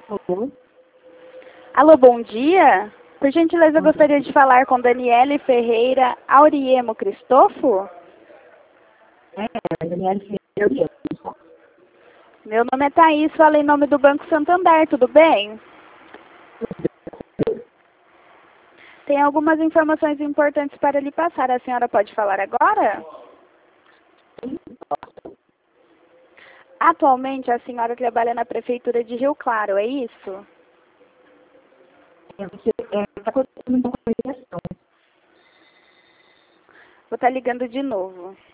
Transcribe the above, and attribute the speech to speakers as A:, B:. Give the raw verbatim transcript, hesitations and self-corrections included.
A: Alô?
B: Alô, bom dia. Por gentileza, eu gostaria de falar com Daniele Ferreira Auriemo Cristofo.
A: É, Daniela Ferreira.
B: Meu nome é Thaís, falei em nome do Banco Santander, tudo bem? Tem algumas informações importantes para lhe passar. A senhora pode falar agora? Atualmente, a senhora trabalha na Prefeitura de Rio Claro, é isso?
A: É, você está acontecendo uma comunicação.
B: Vou estar ligando de novo.